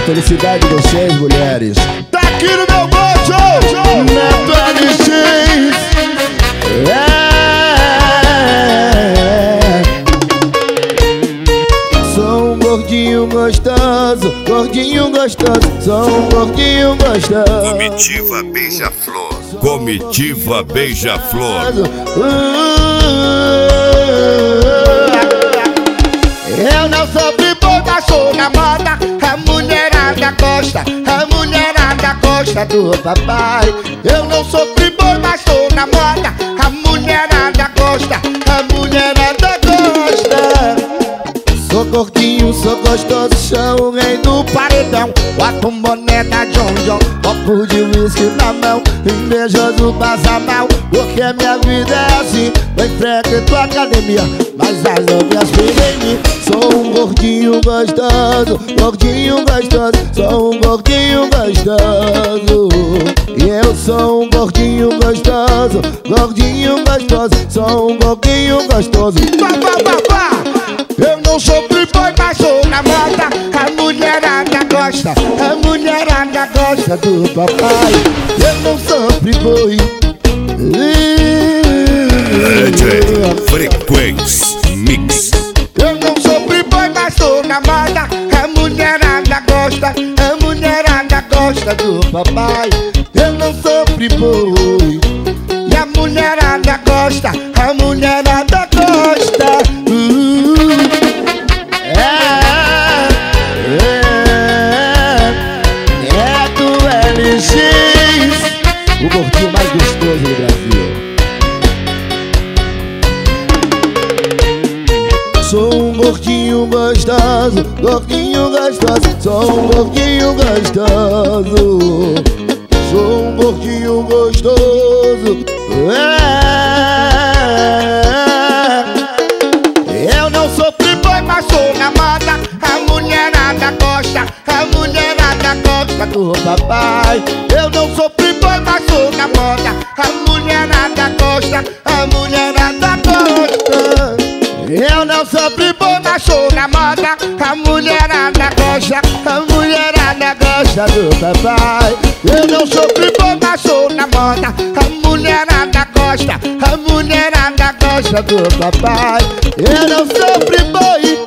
felicidade de vocês, mulheres. Tá aqui no meu bolso, Neto LX. Sou um gordinho gostoso, gordinho gostoso. Sou um gordinho gostoso. Comitiva Beija-Flor. Comitiva Beija-Flor. eu não sou friboi, mas sou na moda. A mulherada gosta, a mulherada gosta do papai. Eu não sou friboi, mas sou na moda. A mulherada gosta, a mulherada gosta. Sou gordinho, sou gostoso, sou o rei do paredão. Boto um boné da John John, copo de whisky na mão. Invejoso passa mal, porque minha vida é assim. Eu enfrento a academia, mas as novinhas ficam em mim. Sou um gordinho gostoso, gordinho gostoso. Sou um gordinho gostoso. E eu sou um gordinho gostoso, gordinho gostoso. Sou um gordinho gostoso. Eu não sou friboi, mas sou na moda. A mulherada gosta, a mulherada gosta do papai. Eu não sou friboi. Frequência Mix. Eu não sou friboi, mas sou na moda. A mulherada gosta, a mulherada gosta do papai. Eu não sou friboi. E a mulherada gosta, a mulherada gosta. Neto LX, o gordinho mais gostoso do Brasil. Sou um gordinho gostoso, gordinho gostoso. Sou um gordinho gostoso. Sou um gordinho gostoso. Eu não sou friboi, mas sou na moda. A mulherada gosta, a mulherada gosta do papai. Eu não sou friboi, mas sou na moda. A mulherada gosta, a mulherada gosta. Eu não sou friboi, mas sou na moda. A mulherada gosta, a mulherada gosta do papai. Eu não sou friboi, mas sou na moda. A mulherada gosta, a mulherada gosta do papai. Eu não sou friboi.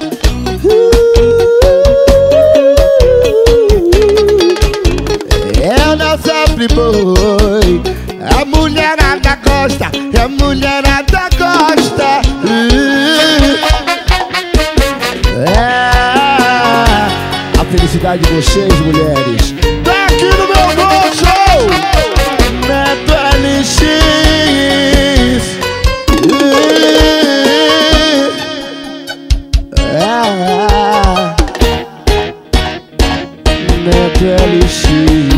Eu não sou friboi. A mulherada gosta, a mulherada gosta. A felicidade de vocês, mulheres. Tá aqui no meu bolso, Neto LX. Neto LX.